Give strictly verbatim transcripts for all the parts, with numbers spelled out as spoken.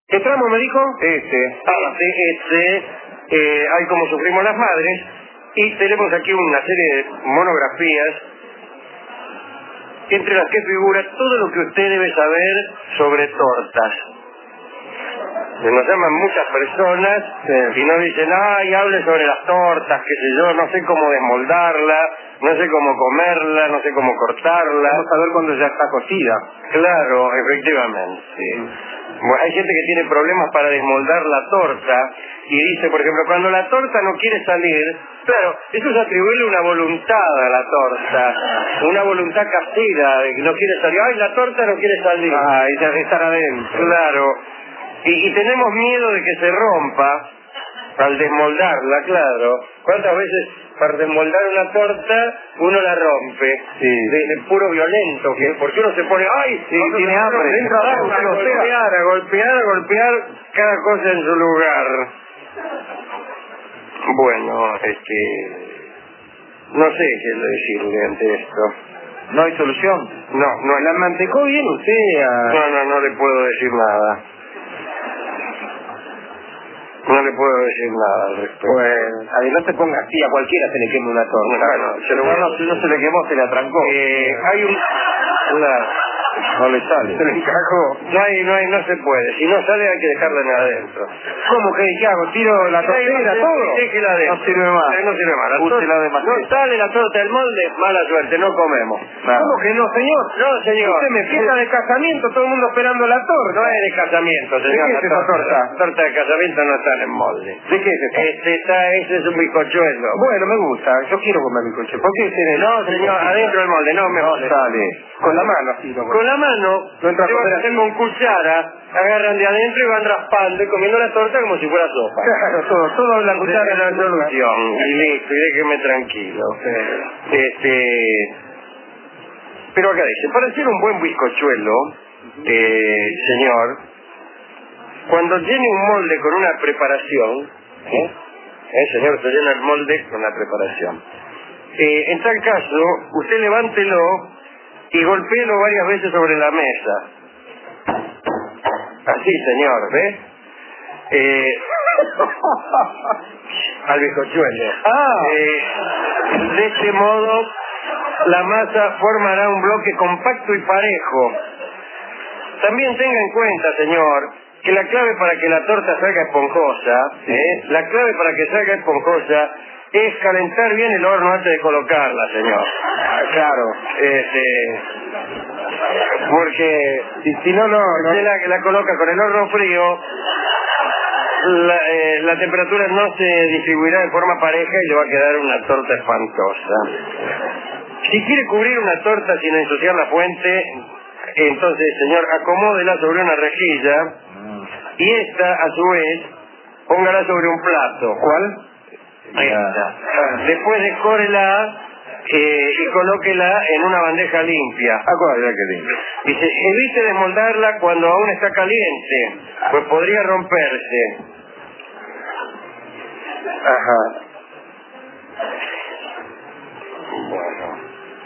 ¿Qué tramo me dijo? Este. Este, este, eh, hay como sufrimos las madres, y tenemos aquí una serie de monografías, entre las que figura todo lo que usted debe saber sobre tortas. Nos llaman muchas personas sí. y nos dicen, ay, hable sobre las tortas, qué sé yo, no sé cómo desmoldarla, no sé cómo comerla, no sé cómo cortarla. Vamos a ver cuando ya está cocida. Claro, efectivamente. Sí. Bueno, hay gente que tiene problemas para desmoldar la torta y dice, por ejemplo, cuando la torta no quiere salir, claro, eso es atribuirle una voluntad a la torta, una voluntad casera de que no quiere salir. Ay, la torta no quiere salir. Ah, ella debe estar adentro. Claro. Y, y tenemos miedo de que se rompa al desmoldarla, claro. ¿Cuántas veces para desmoldar una torta uno la rompe? Sí. De, de puro violento, que porque uno se pone, ay, sí, tiene hambre, entra a, a golpear, a golpear, a golpear cada cosa en su lugar. Bueno, este, no sé qué decirle ante esto. ¿No hay solución? No, no. ¿La mantecó bien usted? A... No, no, no le puedo decir nada. No le puedo decir nada al respecto. Pues, a ver, no se ponga así, a cualquiera se le quema una torta. Bueno, se lo no, voy a... no, si no se le quemó, se le atrancó. Eh, hay un... Una... No le sale. Se le encajó. No hay, no hay, no se puede. Si no sale hay que dejarla en adentro. ¿Cómo que qué hago? ¿Tiro la tortera, no, todo? Déjela adentro. No sirve más. No sirve más. La Úsela torta, de más. no sale la torta del molde, mala suerte, no comemos. Nada. ¿Cómo que no, señor? No, señor. Usted me fiesta de casamiento, todo el mundo esperando la torta. No es de casamiento, señor. ¿De qué es esa torta? torta? La torta de casamiento no está en molde. ¿De qué es esa? Este, está, este es un bizcochuelo. Bueno, me gusta. Yo quiero comer bizcochuelo. ¿Por qué tiene? No, señor, adentro del molde, no me No moleste. sale. Con la mano así. No, Con la mano, no entra a comer así. con cuchara, agarran de adentro y van raspando y comiendo la torta como si fuera sopa. Claro, todo, todo la cuchara es la solución. Y listo, y déjeme tranquilo. Sí. Este, pero acá dice, para hacer un buen bizcochuelo, eh, señor, cuando llene un molde con una preparación, ¿eh? ¿Eh, señor, se llena el molde con la preparación. Eh, en tal caso, usted levántelo y golpéelo varias veces sobre la mesa. Así, señor, ¿ve? Eh, al bizcochuelo. Ah. Eh, de este modo, la masa formará un bloque compacto y parejo. También tenga en cuenta, señor, que la clave para que la torta salga esponjosa, ¿eh? la clave para que salga esponjosa es calentar bien el horno antes de colocarla, señor. Ah, claro. Este, porque si, si no, no, no. usted la, la coloca con el horno frío, la, eh, la temperatura no se distribuirá de forma pareja y le va a quedar una torta espantosa. Si quiere cubrir una torta sin ensuciar la fuente, entonces, señor, acomódela sobre una rejilla y esta, a su vez, póngala sobre un plato. ¿Cuál? Ahí está. Después decórela eh, y colóquela en una bandeja limpia. Ah, ¿cuál? Ya que limpia. Dice, evite desmoldarla cuando aún está caliente, pues podría romperse. Ajá. Bueno.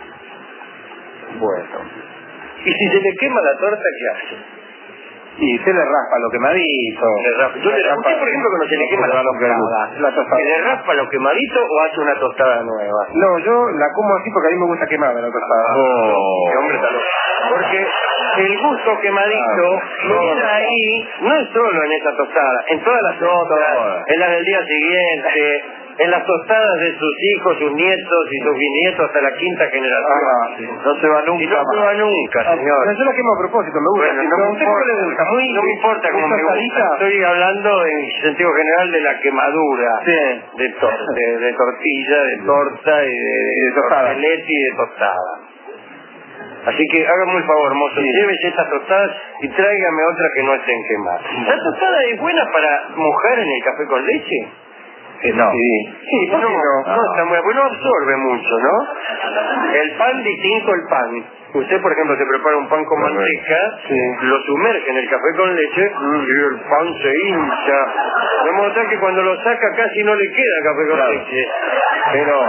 Bueno. ¿Y si se le quema la torta, qué hace? Y se le raspa lo quemadito. Le raspa. Yo le raspa. ¿Usted, por ejemplo, cuando se le quema la tostada, la tostada, ¿se le raspa lo quemadito o hace una tostada nueva? No, yo la como así porque a mí me gusta quemada la tostada. Oh, qué hombre tan loco. Porque el gusto quemadito no está ahí, no es solo en esa tostada, en todas las otras, en las del día siguiente, en las tostadas de sus hijos, sus nietos y sus bisnietos hasta la quinta generación. Ah, sí. No se va nunca. Y no se va nunca, señor. No, yo la quemo a propósito, me gusta. Bueno, no, me importa, le gusta? Muy, no me importa cómo me gusta. Estoy hablando en sentido general de la quemadura, sí. de, to de, de tortilla, de torta y de, de, de tortelete y de tostada. Así que hágame un favor, mozo, sí. Llévese estas tostadas y tráigame otras que no estén quemadas. ¿La tostada es buena para mojar en el café con leche? Eh, no. Sí, sí no, no, no, no está muy bueno, absorbe mucho, ¿no? El pan, distinto el pan. Usted, por ejemplo, se prepara un pan con manteca, sí. Lo sumerge en el café con leche mm. y el pan se hincha. De modo tal que cuando lo saca casi no le queda café con claro. leche. Pero,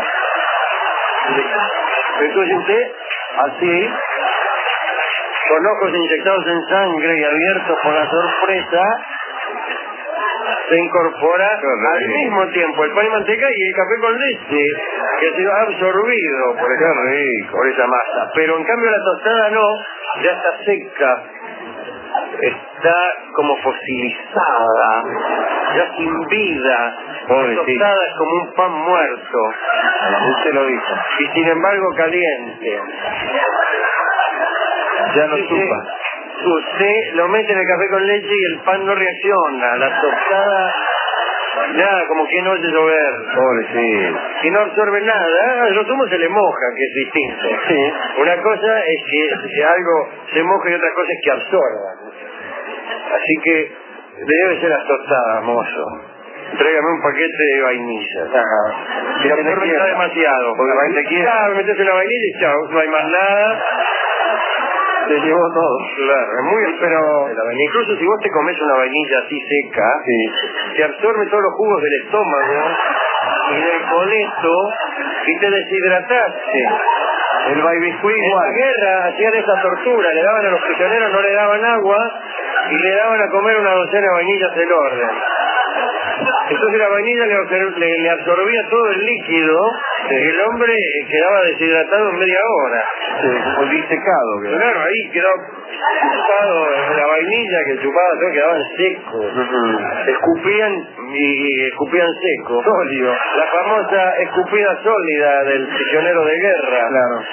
entonces usted, así, con ojos inyectados en sangre y abiertos por la sorpresa, se incorpora al mismo tiempo el pan y manteca y el café con leche, que ha sido absorbido por esa, por esa masa. Pero en cambio la tostada no, ya está seca, está como fosilizada, ya sin vida. La tostada es como un pan muerto. Usted lo dijo. Y sin embargo caliente. Ya no chupa. Usted lo mete en el café con leche y el pan no reacciona. La tostada, nada, como que no oye llover. Pobre, sí. Y no absorbe nada. Lo sumo se le moja, que es distinto. Sí. Una cosa es que si algo se moja y otra cosa es que absorba. Así que debe ser las tostadas, mozo. Tráigame un paquete de vainilla. Ajá. Si absorbe está demasiado. Porque la gente quiere. Claro, metes la vainilla y chao, no hay más nada. Se llevó todo. Claro, es muy pero incluso si vos te comes una vainilla así seca, sí, te absorbe todos los jugos del estómago y del coleto y te deshidratás. Sí. El baibiscuit igual. En la guerra hacían esa tortura, le daban a los prisioneros, no le daban agua y le daban a comer una docena de vainillas del orden. Entonces la vainilla le, le, le absorbía todo el líquido, sí, y el hombre quedaba deshidratado en media hora. Sí, como disecado. Claro, claro, ahí quedó chupado la vainilla, que chupaba todo, quedaban secos. Uh-huh. Escupían y, y escupían seco. Sólido. La famosa escupida sólida del prisionero de guerra. Claro.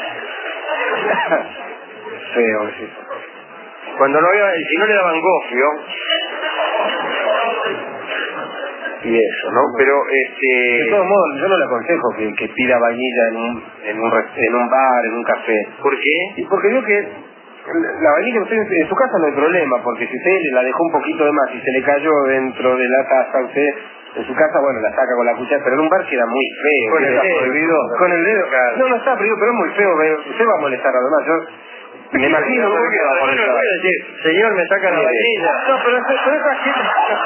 Feo, sí. Cuando no había, si no le daban gofio, y eso, ¿no? Pero, este... de todos modos, yo no le aconsejo que, que pida vainilla en un, en, un, en un bar, en un café. ¿Por qué? Y porque yo que la vainilla usted en su casa no hay problema, porque si usted la dejó un poquito de más y se le cayó dentro de la taza, usted en su casa, bueno, la saca con la cuchara, pero en un bar queda muy feo. Con el dedo. Prohibido. Con el dedo. Claro. No, no está prohibido, pero es muy feo. Usted va a molestar a los demás. Yo me imagino no, que va a molestar. No, no voy a decir, señor, me saca la vainilla. No, pero, pero esa gente...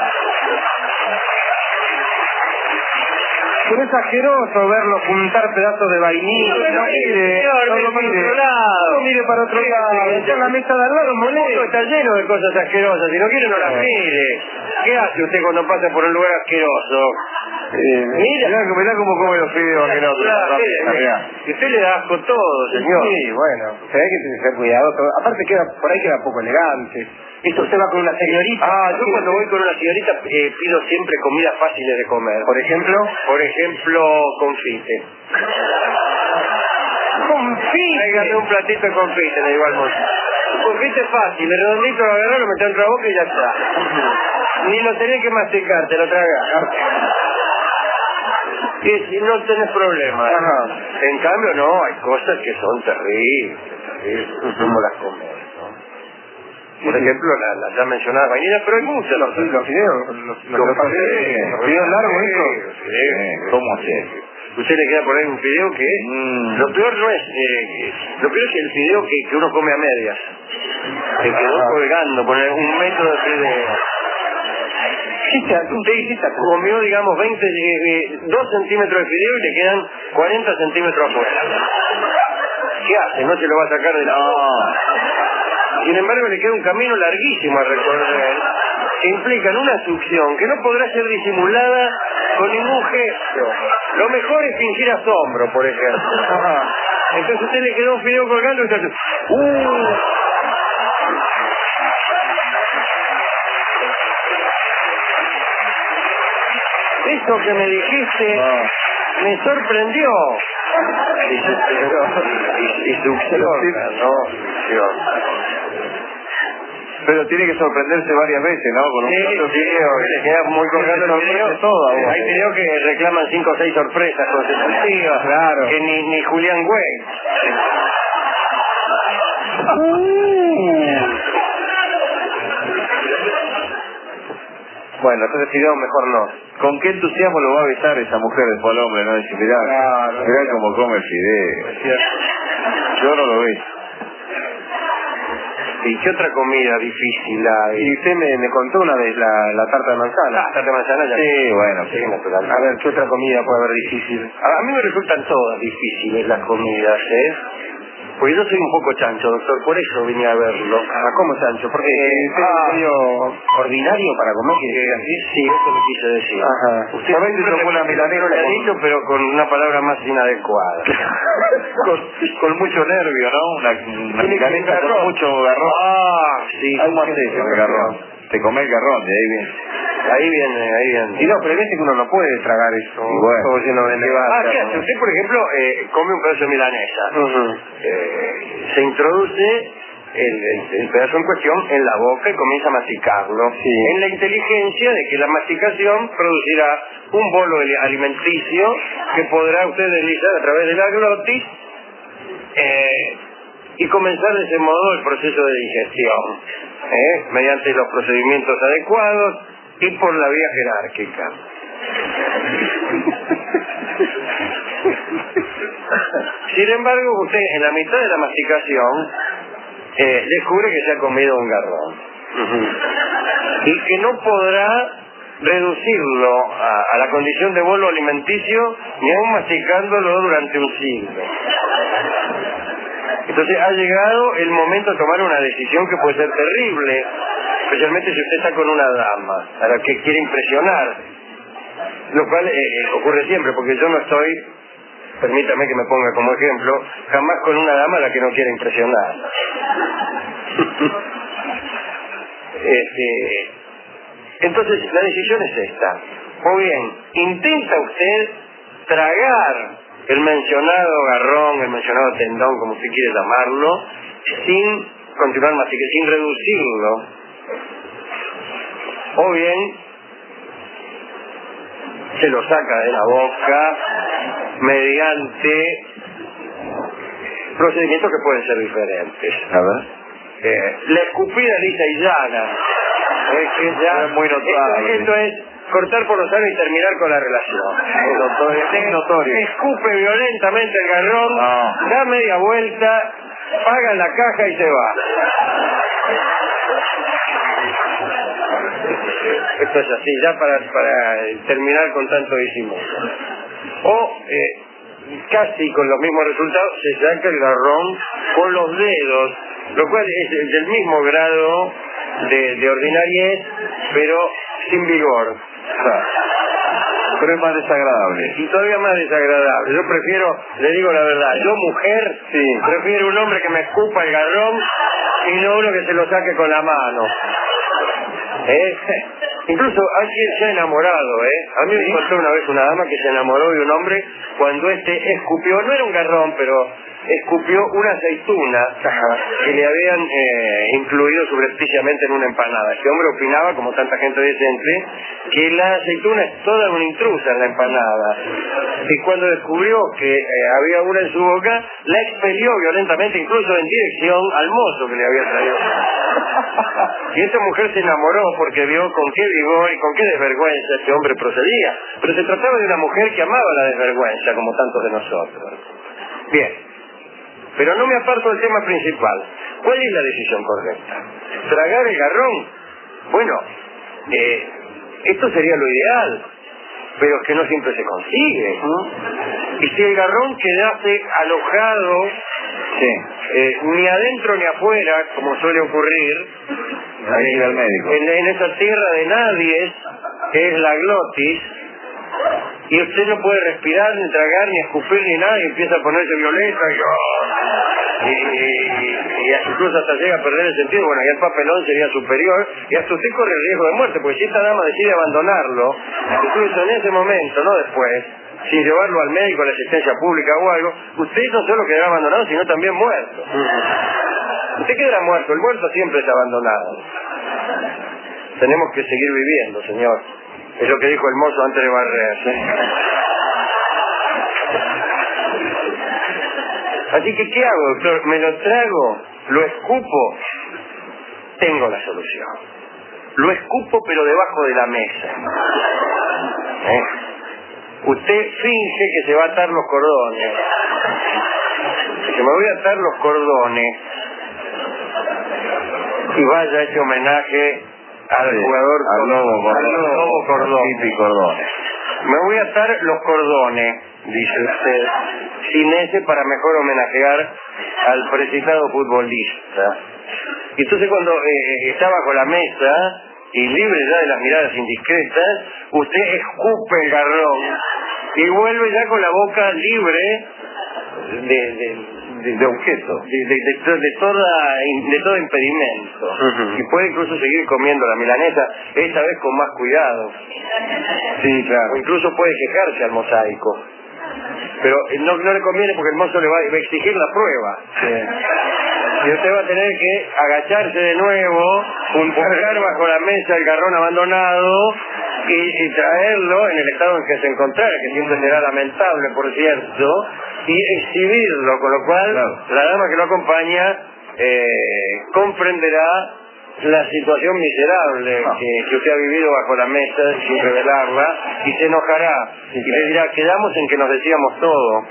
Pero es asqueroso verlo juntar pedazos de vainilla. No, no mire, no, no, mire, no para mire. otro lado. No mire para otro lado. Está en la mesa de al lado, El mundo está lleno de cosas asquerosas. Si no quiere, no las mire. ¿Qué hace usted cuando pasa por un lugar asqueroso? Eh, mira, mirá, mirá cómo come los fideos asquerosos. Claro, y usted le da asco todo, señor. Sí, bueno, se ve que tiene que ser cuidadoso. Aparte queda, por ahí queda poco elegante. Esto usted va con una señorita. Ah, yo cuando voy con una señorita eh, pido siempre comidas fáciles de comer. Por ejemplo, por ejemplo, confite. Confite. Tráigame un platito de confite, de igual modo. Confite es fácil, el redondito lo agarrás, lo metés en la boca y ya está. Ni lo tenés que masticar, te lo tragas. Y si no tenés problema. Ajá. En cambio, no, hay cosas que son terribles, terribles. ¿Cómo las comer? Por ejemplo, la, la ya mencionada vainilla, pero hay muchas. Los, los fideos, los, los, los, los fideos largos, eso. ¿Cómo hacer? Usted le queda por ahí un fideo que mm. lo peor no es eh, lo peor es el fideo que, que uno come a medias, que quedó ah. colgando, poner un metro de fideo. Usted comió, digamos, veinte, eh, dos centímetros de fideo y le quedan cuarenta centímetros afuera. ¿Qué hace? ¿No se lo va a sacar de la... No. Sin embargo, le queda un camino larguísimo a recorrer, que implica una succión que no podrá ser disimulada con ningún gesto. Lo mejor es fingir asombro, por ejemplo. Ajá. Entonces a usted le quedó un fideo colgando y está... ¡Uh! Eso que me dijiste ah. me sorprendió. Y, y, y succiona, ¿no? Succiona. Pero tiene que sorprenderse varias veces, ¿no? Con un sí, video, le queda muy colgando el video. Todo, hay videos que reclaman cinco o seis sorpresas con ese sentido. Claro. Que ni, ni Julián Güey. Uh. Bueno, entonces video mejor no. ¿Con qué entusiasmo lo va a besar esa mujer después al hombre, no? Dice, mirá, claro, mirá no, cómo come el fideo. Yo no lo beso. ¿Y qué otra comida difícil hay? Y usted me, me contó una vez la, la tarta de manzana. La tarta de manzana ya. Sí, bueno. Sí, natural. A ver, ¿qué otra comida puede haber difícil? A, a mí me resultan todas difíciles las comidas, ¿eh? Pues yo soy un poco chancho, doctor, por eso vine a verlo. Ah, ¿cómo chancho? Porque eh, usted ah, medio ordinario para comer, quiere decir así. Sí, eso lo quise decir. Ajá. Usted me tocó una milanesa, lo ha dicho, pero con una palabra más inadecuada. con, con mucho nervio, ¿no? Una, una milanesa con mucho garrón. Ah, sí. ¿Cómo haces eso, el garrón? Te comés el garrón, de ahí viene. Ahí viene, ahí viene. Y no, pero hay veces que uno no puede tragar eso. Y bueno. Todo lleno de nevada. Ah, ¿qué hace? Usted, por ejemplo, eh, come un pedazo de milanesa. Uh-huh. eh, se introduce el, el, el pedazo en cuestión en la boca y comienza a masticarlo. Sí. En la inteligencia de que la masticación producirá un bolo alimenticio que podrá usted deslizar a través de la glotis eh, y comenzar de ese modo el proceso de digestión, ¿eh? mediante los procedimientos adecuados y por la vía jerárquica. Sin embargo, usted en la mitad de la masticación eh, descubre que se ha comido un garrón. Uh-huh. Y que no podrá reducirlo a, a la condición de bolo alimenticio ni aún masticándolo durante un siglo. Entonces ha llegado el momento de tomar una decisión que puede ser terrible, especialmente si usted está con una dama a la que quiere impresionar, lo cual eh, ocurre siempre, porque yo no estoy, permítame que me ponga como ejemplo, jamás con una dama a la que no quiere impresionar. este, entonces la decisión es esta: o bien intenta usted tragar el mencionado garrón, el mencionado tendón, como usted quiere llamarlo, sin continuar masticando, sin reducirlo, o bien se lo saca de la boca mediante procedimientos que pueden ser diferentes. A ver. Eh, la escupida lisa y llana, eh, que ya, es muy notable. Esto, esto es cortar por los años y terminar con la relación. Es notorio. Es notorio. Escupe violentamente el garrón, no. da media vuelta, paga la caja y se va. Esto es así, ya para, para terminar con tanto disimulo. O eh, casi con los mismos resultados se saca el garrón con los dedos, lo cual es del mismo grado de, de ordinariez, pero sin vigor. Pero es más desagradable. Y todavía más desagradable. Yo prefiero, le digo la verdad, yo mujer, sí. prefiero un hombre que me escupa el garrón y no uno que se lo saque con la mano. ¿Eh? Incluso hay quien se ha enamorado, ¿eh? A mí me contó una vez una dama que se enamoró de un hombre cuando este escupió, no era un garrón, pero escupió una aceituna que le habían eh, incluido subrepticiamente en una empanada. Este hombre opinaba, como tanta gente decente, que la aceituna es toda una intrusa en la empanada. Y cuando descubrió que eh, había una en su boca, la expelió violentamente, incluso en dirección al mozo que le había traído. Y esta mujer se enamoró porque vio con qué vigor y con qué desvergüenza este hombre procedía. Pero se trataba de una mujer que amaba la desvergüenza, como tantos de nosotros. Bien. Pero no me aparto del tema principal. ¿Cuál es la decisión correcta? ¿Tragar el garrón? Bueno, eh, esto sería lo ideal, pero es que no siempre se consigue, ¿no? Y si el garrón quedase alojado, sí. eh, ni adentro ni afuera, como suele ocurrir, ahí ir al médico. En, en esa tierra de nadie, que es la glotis, y usted no puede respirar, ni tragar, ni escupir, ni nada, y empieza a ponerse violeta, y, oh, y, y, y incluso hasta llega a perder el sentido. Bueno, ya el papelón sería superior, y hasta usted corre el riesgo de muerte, porque si esta dama decide abandonarlo, incluso en ese momento, no después, sin llevarlo al médico, a la asistencia pública o algo, usted no solo quedará abandonado, sino también muerto. Usted quedará muerto, el muerto siempre es abandonado. Tenemos que seguir viviendo, señor. Es lo que dijo el mozo antes de barrerse. Así que, ¿qué hago, doctor? ¿Me lo trago? ¿Lo escupo? Tengo la solución. Lo escupo, pero debajo de la mesa. ¿Eh? Usted finge que se va a atar los cordones. Que me voy a atar los cordones y vaya a ese homenaje al sí, jugador al lobo, al lobo cordón. cordones. Me voy a atar los cordones, dice usted, sin ese para mejor homenajear al precitado futbolista. Y entonces cuando eh, está bajo la mesa, y libre ya de las miradas indiscretas, usted escupe el garrón y vuelve ya con la boca libre de, de, de, de objeto, de, de, de, de, toda, de todo impedimento. Uh-huh. Y puede incluso seguir comiendo la milanesa, esta vez con más cuidado. Sí, claro. O incluso puede quejarse al mosaico. Pero no, no le conviene porque el mozo le va, va a exigir la prueba. Sí. Y usted va a tener que agacharse de nuevo, buscar bajo la mesa el garrón abandonado y, y traerlo en el estado en que se encontrara, que siempre será lamentable, por cierto, y exhibirlo, con lo cual claro, la dama que lo acompaña eh, comprenderá la situación miserable no. que, que usted ha vivido bajo la mesa sin revelarla, y se enojará sí, y le dirá, quedamos en que nos decíamos todo.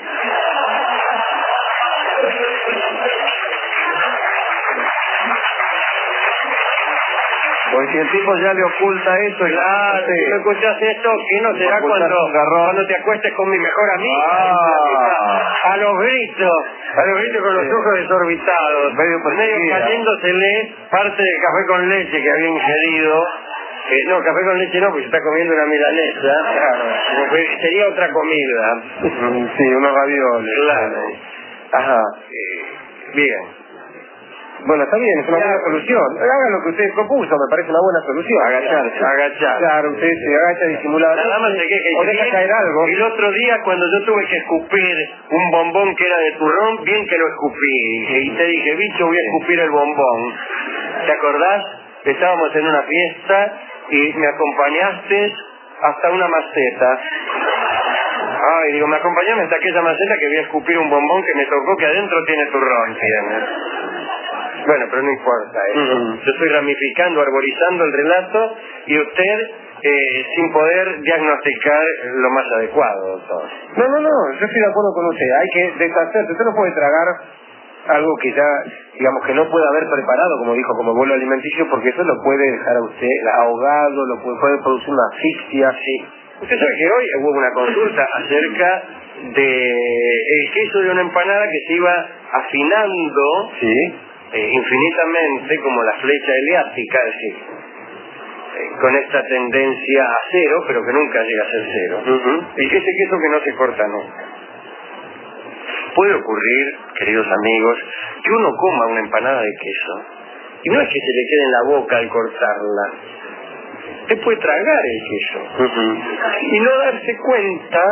Porque el tipo ya le oculta eso y ah, sí. Si no escuchas esto, ¿qué no será cuando, cuando te acuestes con mi mejor amiga? Ah. A los gritos, a los gritos con los sí. ojos desorbitados, medio, medio cayéndosele parte del café con leche que había ingerido. Eh, no, café con leche no, porque se está comiendo una milanesa. Claro. Sería otra comida. Sí, unos ravioles. Claro. Ajá. Eh, bien. Bueno, está bien, es una buena solución. Haga lo que usted propuso, me parece una buena solución. Agacharse. Agachar. Claro, usted se agacha disimuladamente. La dama se queja y o deja caer algo. El otro día, cuando yo tuve que escupir un bombón que era de turrón, bien que lo escupí. Y te dije, bicho, voy a escupir el bombón. ¿Te acordás? Estábamos en una fiesta y me acompañaste hasta una maceta. Ay, digo, me acompañaste hasta aquella maceta que voy a escupir un bombón que me tocó, que adentro tiene turrón, ¿tienes? Bueno, pero no importa eso. Uh-huh. Yo estoy ramificando, arborizando el relato y usted eh, sin poder diagnosticar lo más adecuado, doctor. No, no, no, yo estoy de acuerdo con usted. Hay que deshacerse. Usted no puede tragar algo que ya, digamos, que no puede haber preparado, como dijo, como bolo alimenticio, porque eso lo puede dejar a usted ahogado, lo puede, puede producir una asfixia. Sí. Usted sabe que hoy hubo una consulta acerca de el queso de una empanada que se iba afinando. Sí. Eh, infinitamente como la flecha heliástica, es decir, eh, con esta tendencia a cero, pero que nunca llega a ser cero. Uh-huh. Y ese queso que no se corta nunca. Puede ocurrir, queridos amigos, que uno coma una empanada de queso y no es que se le quede en la boca al cortarla. Usted puede tragar el queso uh-huh. y no darse cuenta.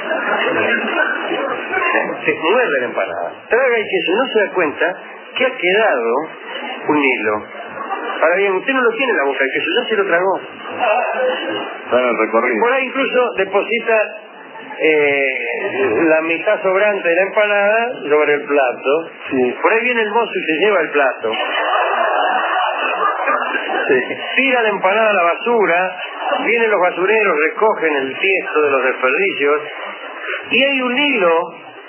Se muerde la empanada, traga el queso y no se da cuenta que ha quedado un hilo. Ahora bien, usted no lo tiene en la boca, el queso ya se lo tragó. Bueno, el recorrido. Por ahí incluso deposita eh, la mitad sobrante de la empanada sobre el plato. Sí. Por ahí viene el mozo y se lleva el plato. Sí. Tira la empanada a la basura, vienen los basureros, recogen el tiesto de los desperdicios y hay un hilo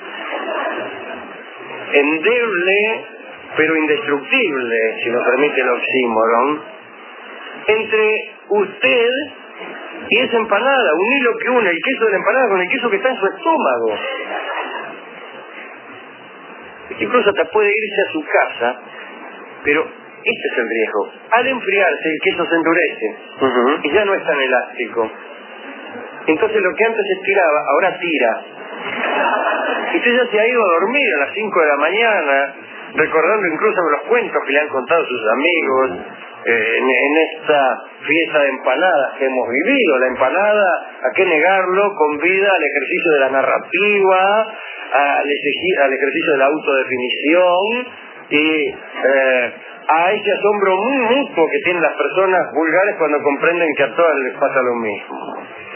endeble pero indestructible, si nos permite el oxímoron, entre usted y esa empanada, un hilo que une el queso de la empanada con el queso que está en su estómago. Incluso hasta puede irse a su casa, pero este es el riesgo. Al enfriarse el queso se endurece uh-huh. y ya no es tan elástico. Entonces lo que antes estiraba, ahora tira. Y usted ya se ha ido a dormir a las cinco de la mañana, recordando incluso los cuentos que le han contado sus amigos eh, en, en esta fiesta de empanadas que hemos vivido. La empanada, ¿a qué negarlo?, convida al ejercicio de la narrativa, al, ejercicio, al ejercicio de la autodefinición y eh, a ese asombro muy mutuo que tienen las personas vulgares cuando comprenden que a todas les pasa lo mismo.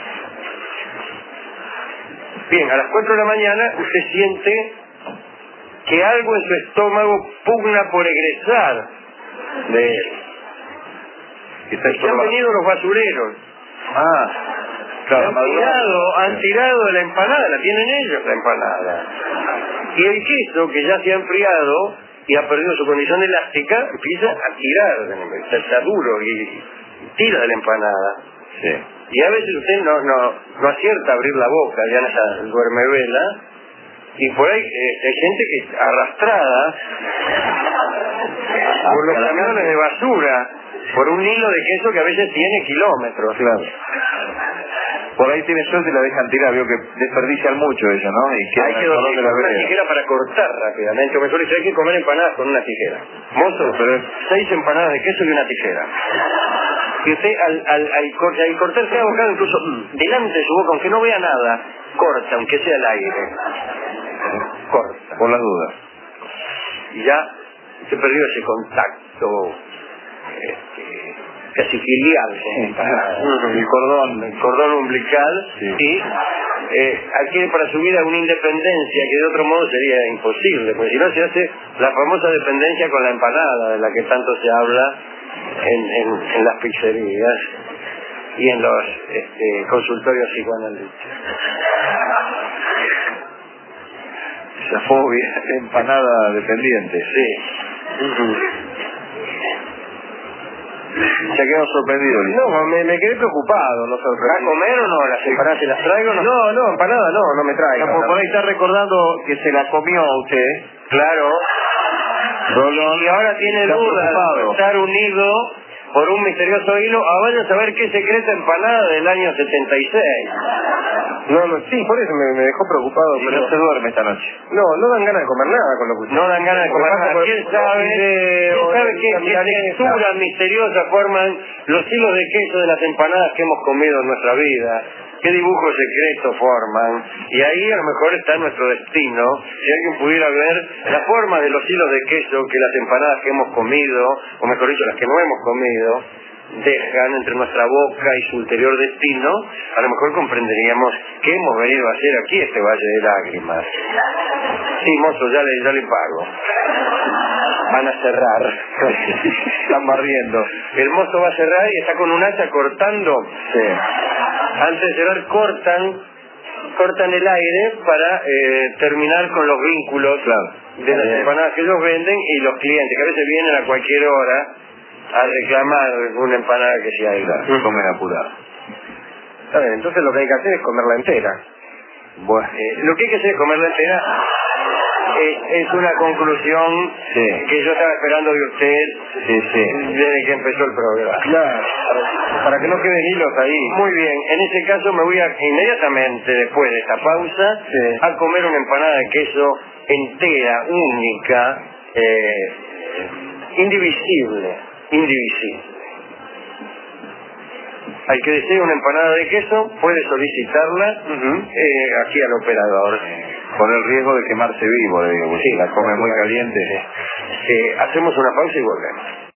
Bien, a las cuatro de la mañana usted siente que algo en su estómago pugna por egresar de él. Y se han venido los basureros. Ah, claro. Han tirado, han tirado de la empanada, la tienen ellos la empanada. Y el queso, que ya se ha enfriado y ha perdido su condición elástica, empieza a tirar, está duro y tira de la empanada. Sí. Y a veces usted no, no, no acierta a abrir la boca, ya en esa duermevela, y por ahí eh, hay gente que arrastrada por los camiones de basura por un hilo de queso que a veces tiene kilómetros. Claro. Por ahí tiene suerte y la dejan tirar, veo que desperdician mucho eso, ¿no? Y hay que dormir con una tijera para cortar rápidamente, o mejor dicho, hay que comer empanadas con una tijera. Mozo, pero es seis empanadas de queso y una tijera. Y usted al, al, al, cor al cortar cada bocado, incluso delante de su boca, aunque no vea nada, corta, aunque sea al aire. Corta. Por las dudas. Y ya se perdió ese contacto este, casi filial, sí, el cordón, el cordón umbilical, sí. Y eh, adquiere para su vida una independencia que de otro modo sería imposible, porque si no se hace la famosa dependencia con la empanada, de la que tanto se habla en, en, en las pizzerías y en los este, consultorios psicoanalíticos. Esa fobia, empanada dependiente. Sí. Uh-huh. Se ha quedado sorprendido. No, me, me quedé preocupado. No ¿Va a comer o no? ¿Las empanadas se las traigo? No, no, no empanada no, no me traigo. No, por, por ahí está recordando que se la comió usted. Claro. Rolón, y ahora tiene dudas de estar unido por un misterioso hilo. A vaya a saber qué secreta empanada del año setenta y seis. No, no, sí, por eso me, me dejó preocupado. Y pero no se duerme esta noche. No, no dan ganas de comer nada con lo que usted. No dan ganas de comer nada. Por, ¿Quién sabe? ¿Quién sabe qué, qué texturas misteriosas forman los hilos de queso de las empanadas que hemos comido en nuestra vida? ¿Qué dibujos secretos forman? Y ahí a lo mejor está nuestro destino. Si alguien pudiera ver la forma de los hilos de queso que las empanadas que hemos comido, o mejor dicho, las que no hemos comido, dejan entre nuestra boca y su ulterior destino, a lo mejor comprenderíamos qué hemos venido a hacer aquí, este valle de lágrimas. Sí, mozo, ya le, ya le pago. Van a cerrar. Están barriendo. El mozo va a cerrar y está con un hacha cortando. Sí. Antes de cerrar cortan, cortan el aire para eh, terminar con los vínculos, claro, de las empanadas que ellos venden y los clientes, que a veces vienen a cualquier hora a reclamar una empanada que se ha ido. Comen apurado. Está bien, entonces lo que hay que hacer es comerla entera. Bueno, eh, lo que hay que hacer es comerla entera. Es, es una conclusión, sí, que yo estaba esperando de usted, sí, sí, desde que empezó el programa. Claro, para, para que no queden hilos ahí. Muy bien, en ese caso me voy a inmediatamente después de esta pausa, sí, a comer una empanada de queso entera, única, eh, indivisible, indivisible. Al que desee una empanada de queso puede solicitarla, uh-huh, eh, aquí al operador. Con el riesgo de quemarse vivo, le digo, sí, la come muy caliente. Sí. Eh, hacemos una pausa y volvemos.